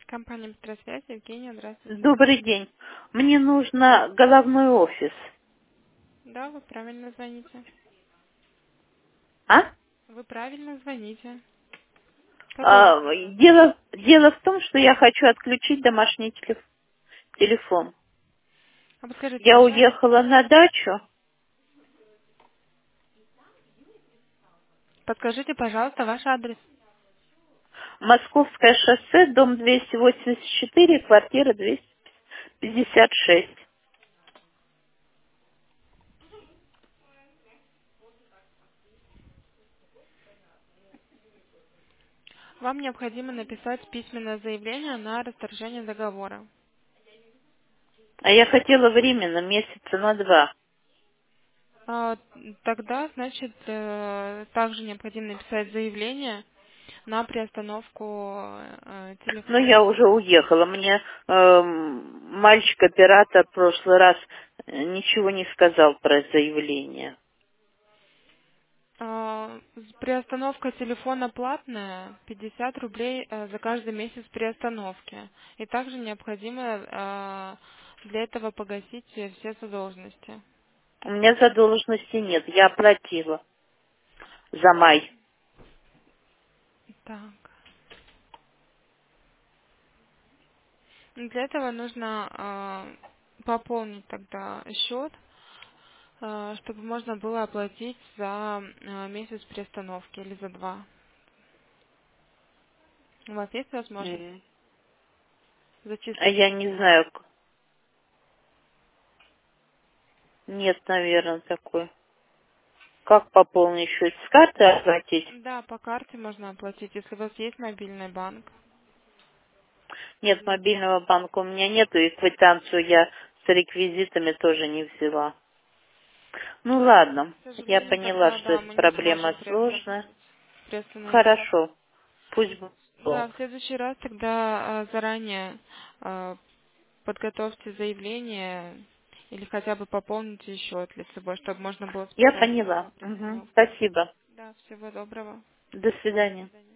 Компания «Быстросвязь», Евгения, здравствуйте. Добрый день. Мне нужно головной офис. Да, вы правильно звоните. А? Вы правильно звоните. Какой у вас А, вопрос? дело в том, что я хочу отключить домашний телефон. А подскажите, Я ваша... уехала на дачу. Подскажите, пожалуйста, ваш адрес. Московское шоссе, дом 284, квартира 256. Вам необходимо написать письменное заявление на расторжение договора. А я хотела временно, месяца на 2. А, Тогда, значит, также необходимо написать заявление на приостановку Но я телефона. уже уехала. Мне мальчик-оператор в прошлый раз ничего не сказал про заявление. Приостановка телефона платная, 50 рублей за каждый месяц приостановки. И также необходимо для этого погасить все задолженности. У меня задолженности нет, я оплатила за май. Так. Для этого нужно пополнить тогда счет, чтобы можно было оплатить за месяц приостановки или за два. У вас есть возможность М. А зачислить я деньги? не знаю, нет, наверное, такой. Как пополнить счет? С карты оплатить? Да, по карте можно оплатить, если у вас есть мобильный банк. Нет, мобильного банка у меня нету, и квитанцию я с реквизитами тоже не взяла. Ну ладно, К я сожалению, поняла, тогда, что да, эта мы не проблема сможем сложная. приостановить вас. Хорошо, пусть будет Да, Бог. в следующий раз тогда заранее подготовьте заявление или хотя бы пополните счет лицевой, чтобы можно было Я списать его поняла. на Мгм. приостановку. Спасибо. Да, всего доброго. До До свидания. свидания.